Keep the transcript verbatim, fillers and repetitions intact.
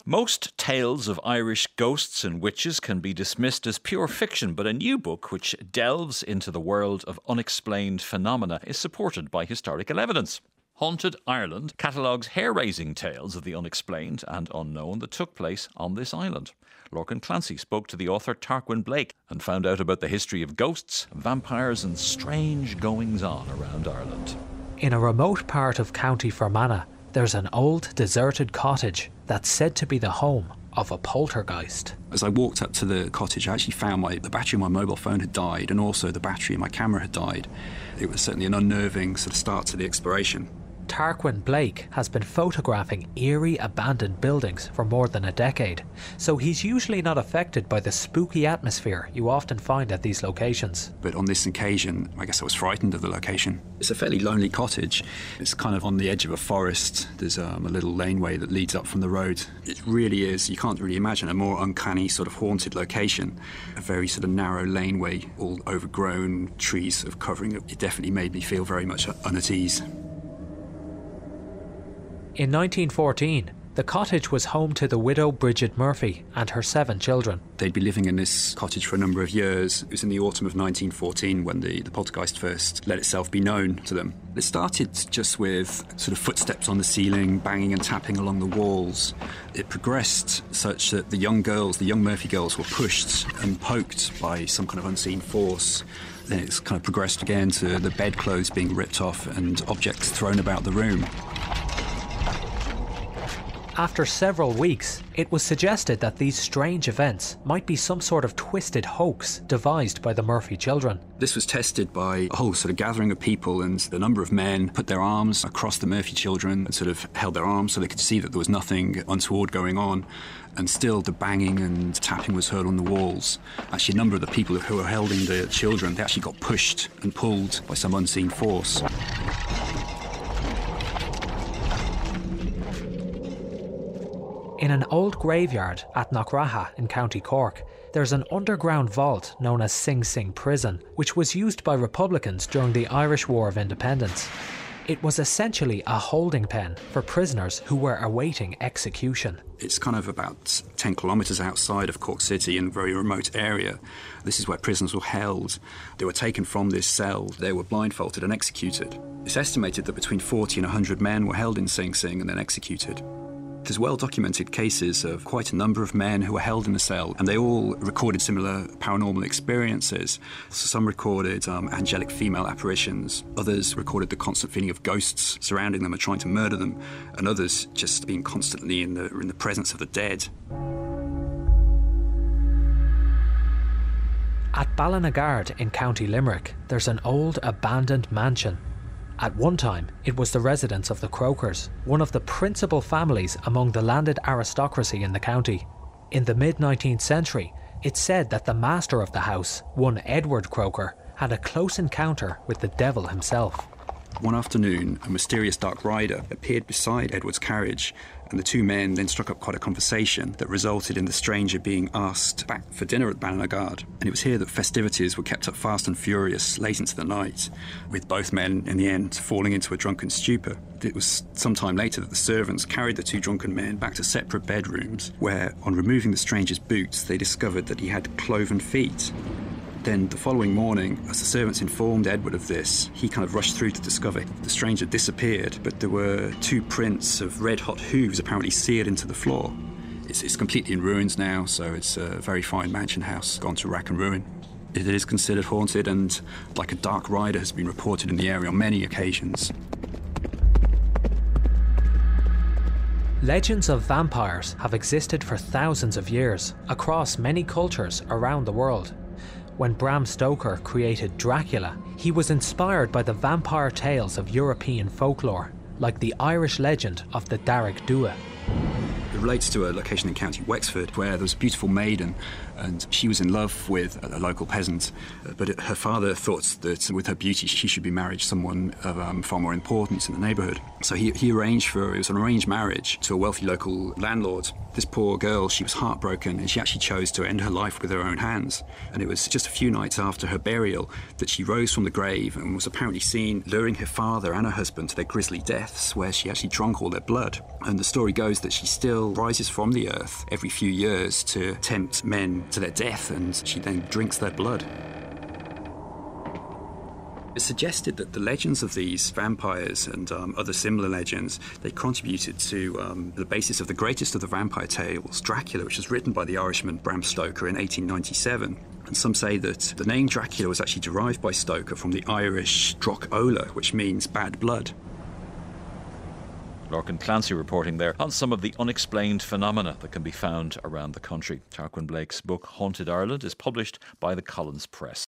Most tales of Irish ghosts and witches can be dismissed as pure fiction, but a new book which delves into the world of unexplained phenomena is supported by historical evidence. Haunted Ireland catalogues hair-raising tales of the unexplained and unknown that took place on this island. Lorcan Clancy spoke to the author Tarquin Blake and found out about the history of ghosts, vampires and strange goings-on around Ireland. In a remote part of County Fermanagh, there's an old deserted cottage that's said to be the home of a poltergeist. As I walked up to the cottage, I actually found my, the battery in my mobile phone had died, and also the battery in my camera had died. It was certainly an unnerving sort of start to the exploration. Tarquin Blake has been photographing eerie abandoned buildings for more than a decade, so he's usually not affected by the spooky atmosphere you often find at these locations. But on this occasion, I guess I was frightened of the location. It's a fairly lonely cottage. It's kind of on the edge of a forest. There's um, a little laneway that leads up from the road. It really is, you can't really imagine a more uncanny sort of haunted location. A very sort of narrow laneway, all overgrown, trees sort of covering it. It definitely made me feel very much un at ease. In nineteen fourteen, the cottage was home to the widow Bridget Murphy and her seven children. They'd be living in this cottage for a number of years. It was in the autumn of nineteen fourteen when the, the poltergeist first let itself be known to them. It started just with sort of footsteps on the ceiling, banging and tapping along the walls. It progressed such that the young girls, the young Murphy girls, were pushed and poked by some kind of unseen force. Then it's kind of progressed again to the bedclothes being ripped off and objects thrown about the room. After several weeks, it was suggested that these strange events might be some sort of twisted hoax devised by the Murphy children. This was tested by a whole sort of gathering of people, and the number of men put their arms across the Murphy children and sort of held their arms so they could see that there was nothing untoward going on. And still the banging and tapping was heard on the walls. Actually, a number of the people who were holding the children, they actually got pushed and pulled by some unseen force. In an old graveyard at Knockgraha in County Cork, there's an underground vault known as Sing Sing Prison, which was used by Republicans during the Irish War of Independence. It was essentially a holding pen for prisoners who were awaiting execution. It's kind of about ten kilometres outside of Cork City in a very remote area. This is where prisoners were held. They were taken from this cell, they were blindfolded and executed. It's estimated that between forty and one hundred men were held in Sing Sing and then executed. There's well-documented cases of quite a number of men who were held in a cell, and they all recorded similar paranormal experiences. So some recorded um, angelic female apparitions, others recorded the constant feeling of ghosts surrounding them and trying to murder them, and others just being constantly in the, in the presence of the dead. At Ballinagard in County Limerick, there's an old abandoned mansion. At one time, it was the residence of the Croakers, one of the principal families among the landed aristocracy in the county. In the mid-nineteenth century, it's said that the master of the house, one Edward Croker, had a close encounter with the devil himself. One afternoon, a mysterious dark rider appeared beside Edward's carriage, and the two men then struck up quite a conversation that resulted in the stranger being asked back for dinner at Ballinagard. And it was here that festivities were kept up fast and furious late into the night, with both men, in the end, falling into a drunken stupor. It was some time later that the servants carried the two drunken men back to separate bedrooms, where, on removing the stranger's boots, they discovered that he had cloven feet. Then, the following morning, as the servants informed Edward of this, he kind of rushed through to discover the stranger disappeared, but there were two prints of red-hot hooves apparently seared into the floor. It's, it's completely in ruins now, so it's a very fine mansion house gone to rack and ruin. It is considered haunted, and like a dark rider has been reported in the area on many occasions. Legends of vampires have existed for thousands of years, across many cultures around the world. When Bram Stoker created Dracula, he was inspired by the vampire tales of European folklore, like the Irish legend of the Darrick Dua. It relates to a location in County Wexford where there was a beautiful maiden and she was in love with a local peasant, but her father thought that with her beauty she should be married to someone of um, far more importance in the neighbourhood. So he, he arranged for, it was an arranged marriage to a wealthy local landlord. This poor girl, she was heartbroken and she actually chose to end her life with her own hands. And it was just a few nights after her burial that she rose from the grave and was apparently seen luring her father and her husband to their grisly deaths, where she actually drank all their blood. And the story goes that she still rises from the earth every few years to tempt men to their death, and she then drinks their blood. It's suggested that the legends of these vampires and um, other similar legends, they contributed to um, the basis of the greatest of the vampire tales, Dracula, which was written by the Irishman Bram Stoker in eighteen ninety-seven. And some say that the name Dracula was actually derived by Stoker from the Irish Droc Ola, which means bad blood. Lorcan Clancy reporting there on some of the unexplained phenomena that can be found around the country. Tarquin Blake's book Haunted Ireland is published by the Collins Press.